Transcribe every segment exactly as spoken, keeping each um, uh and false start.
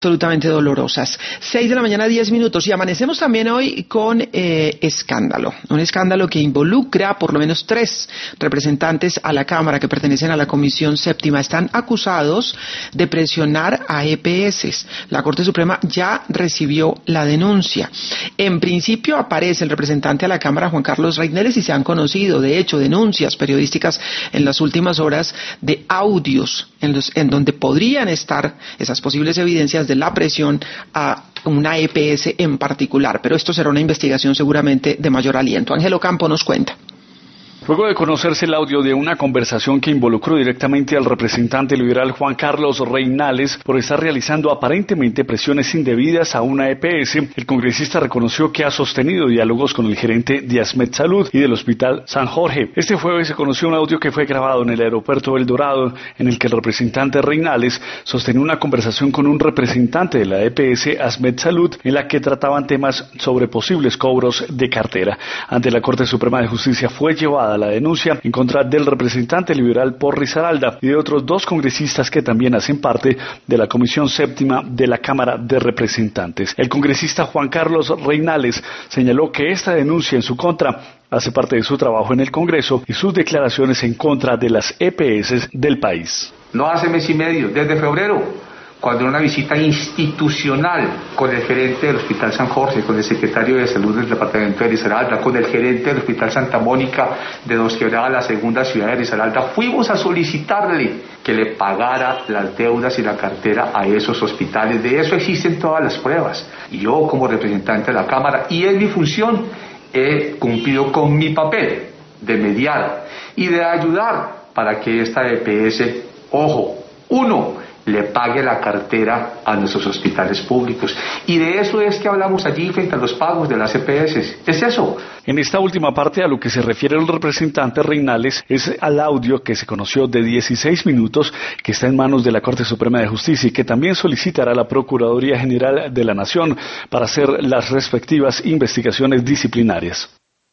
absolutamente dolorosas. Seis de la mañana, diez minutos, y amanecemos también hoy con eh, escándalo, un escándalo que involucra por lo menos tres representantes a la Cámara que pertenecen a la Comisión Séptima. Están acusados de presionar a E P S. La Corte Suprema ya recibió la denuncia. En principio aparece el representante a la Cámara, Juan Carlos Reineles, y se han conocido, de hecho, denuncias periodísticas en las últimas horas de audios en, los, en donde podrían estar esas posibles evidencias de la presión a una E P S en particular, pero esto será una investigación seguramente de mayor aliento. Ángelo Campo nos cuenta. Luego de conocerse el audio de una conversación que involucró directamente al representante liberal Juan Carlos Reineles por estar realizando aparentemente presiones indebidas a una E P S, el congresista reconoció que ha sostenido diálogos con el gerente de ASMED Salud y del Hospital San Jorge. Este jueves se conoció un audio que fue grabado en el aeropuerto El Dorado, en el que el representante Reineles sostenía una conversación con un representante de la E P S ASMED Salud, en la que trataban temas sobre posibles cobros de cartera. Ante la Corte Suprema de Justicia fue llevada la denuncia en contra del representante liberal por Risaralda y de otros dos congresistas que también hacen parte de la Comisión Séptima de la Cámara de Representantes. El congresista Juan Carlos Reineles señaló que esta denuncia en su contra hace parte de su trabajo en el Congreso y sus declaraciones en contra de las E P S del país. No hace mes y medio, desde febrero, cuando en una visita institucional con el gerente del Hospital San Jorge, con el secretario de Salud del departamento de Risaralda, con el gerente del Hospital Santa Mónica de Dos Quebradas, la segunda ciudad de Risaralda, fuimos a solicitarle que le pagara las deudas y la cartera a esos hospitales. De eso existen todas las pruebas. Y yo, como representante de la Cámara, y es mi función, he cumplido con mi papel de mediar y de ayudar para que esta E P S, ojo, uno, le pague la cartera a nuestros hospitales públicos. Y de eso es que hablamos allí frente a los pagos de las E P S. Es eso. En esta última parte, a lo que se refiere el representante Reineles es al audio que se conoció de dieciséis minutos que está en manos de la Corte Suprema de Justicia y que también solicitará a la Procuraduría General de la Nación para hacer las respectivas investigaciones disciplinarias.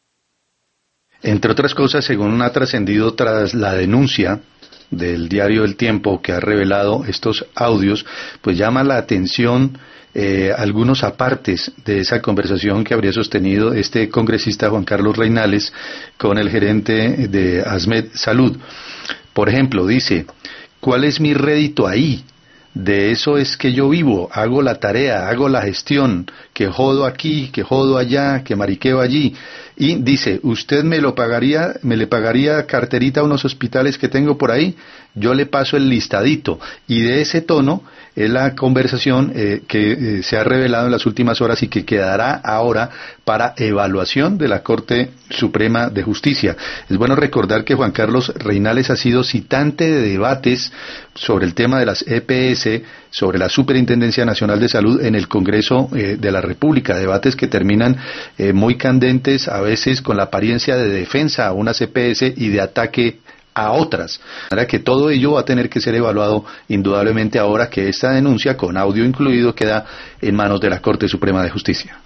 Entre otras cosas, según ha trascendido tras la denuncia del diario El Tiempo que ha revelado estos audios, pues llama la atención eh, algunos apartes de esa conversación que habría sostenido este congresista Juan Carlos Reineles con el gerente de ASMED Salud. Por ejemplo, dice: ¿cuál es mi rédito ahí? De eso es que yo vivo, hago la tarea, hago la gestión, que jodo aquí, que jodo allá, que mariqueo allí. Y dice: ¿usted me lo pagaría, me le pagaría carterita a unos hospitales que tengo por ahí? Yo le paso el listadito. Y de ese tono es la conversación eh, que eh, se ha revelado en las últimas horas y que quedará ahora para evaluación de la Corte Suprema de Justicia. Es bueno recordar que Juan Carlos Reineles ha sido citante de debates sobre el tema de las E P S, sobre la Superintendencia Nacional de Salud en el Congreso eh, de la República, debates que terminan eh, muy candentes, a veces con la apariencia de defensa a unas E P S y de ataque a otras. Ahora que todo ello va a tener que ser evaluado indudablemente ahora que esta denuncia, con audio incluido, queda en manos de la Corte Suprema de Justicia.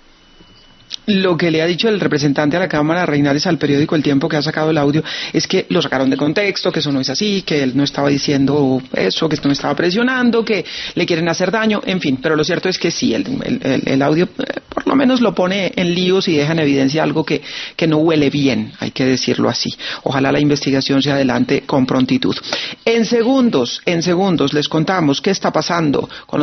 Lo que le ha dicho el representante a la Cámara, Reineles, al periódico El Tiempo, que ha sacado el audio, es que lo sacaron de contexto, que eso no es así, que él no estaba diciendo eso, que esto no estaba presionando, que le quieren hacer daño, en fin. Pero lo cierto es que sí, el, el, el audio eh, por lo menos lo pone en líos y deja en evidencia algo que, que no huele bien, hay que decirlo así. Ojalá la investigación se adelante con prontitud. En segundos, en segundos les contamos qué está pasando con